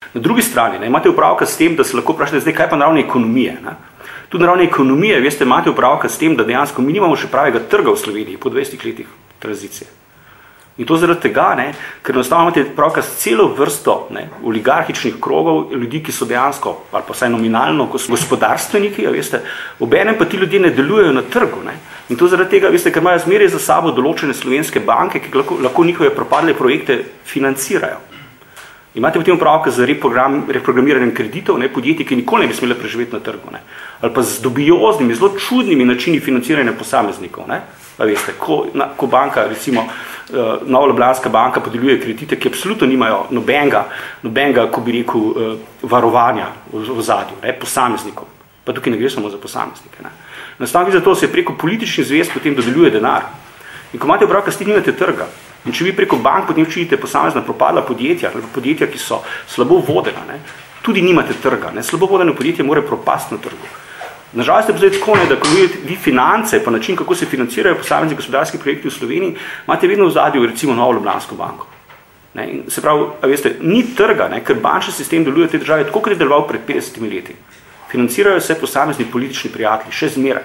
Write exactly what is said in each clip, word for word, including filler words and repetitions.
Na drugi strani, ne, imate upravka s tem, da se lahko vprašate, zdaj kaj pa na ravni ekonomije. Ne? Tudi na ravni ekonomije, veste, imate upravka s tem, da dejansko mi nimamo še pravega trga v Sloveniji po dvajsetih letih tranzicije. In to zaradi tega, ne, ker enostavno imate upravka s celo vrsto ne, oligarhičnih krogov, ljudi, ki so dejansko, ali pa vsaj nominalno, ko so gospodarstveniki, ja, veste, obenem pa ti ljudje ne delujejo na trgu. Ne. In to zaradi tega, veste, ker imajo zmeraj za sabo določene slovenske banke, ki lahko, lahko njihove propadle projekte financirajo. Imate potem upravka z reprogram, reprogramiranjem kreditov, ne, podjetij, ki nikoli ne bi smele preživeti na trgu. Ne. Ali pa z dubioznimi, zelo čudnimi načini financiranja posameznikov. Ne. Pa veste, ko, na, ko banka, recimo uh, Nova Ljubljanska banka podeljuje kredite, ki absolutno nimajo nobenega, nobenega, ko bi rekel, uh, varovanja v, v zadju, ne, posameznikov. Pa tukaj ne gre samo za posameznike. Ne. Nastavno za to se preko političnih zvez potem dodeljuje denar. In ko imate upravka, s tem nimate trga. In če vi preko bank potem učite posamezna propadla podjetja, ali podjetja, ki so slabo vodena, ne, tudi nimate trga. Ne. Slabo vodeno podjetje mora propasti na trgu. Nažalost je pa zdaj tako, ne, da ko vi finance, pa način, kako se financirajo posamezni gospodarski projekti v Sloveniji, imate vedno v zadju recimo Novo Ljubljansko banko. Ne, in se pravi, a veste, ni trga, ne, ker bančni sistem deluje v tej državi tako, kot je deloval pred petdesetimi leti. Financirajo se posamezni politični prijatelji, še zmeraj.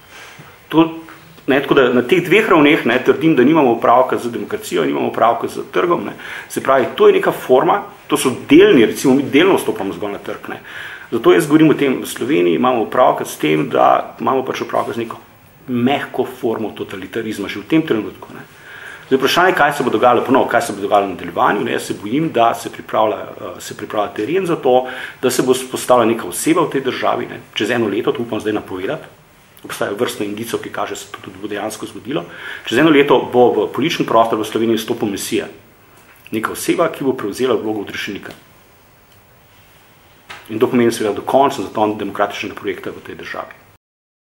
To, ne, tako da na teh dveh ravneh ne, trdim, da nimamo upravka z demokracijo, nimamo upravka z trgom. Ne. Se pravi, to je neka forma, to so delni, recimo mi delno vstopamo zgolj na trg. Ne. Zato jaz govorim o tem, v Sloveniji imamo upravka s tem, da imamo pač upravka z neko mehko formo totalitarizma, že v tem trenutku. Ne. Zdaj vprašanje, kaj se bo dogajalo ponovno, kaj se bo dogajalo v nadaljevanju, ne, jaz se bojim, da se pripravlja, se pripravlja teren za to, da se bo postavila neka oseba v tej državi, ne, čez eno leto, to upam zdaj napovedati, obstajajo vrstne indicov, ki kaže, se to tudi bo dejansko zgodilo, čez eno leto bo v politični prostor v Sloveniji vstopila misija, neka oseba, ki bo prevzela vlogo odrešenika. In to pomeni seveda do konca zaton demokratičnega projekta v tej državi.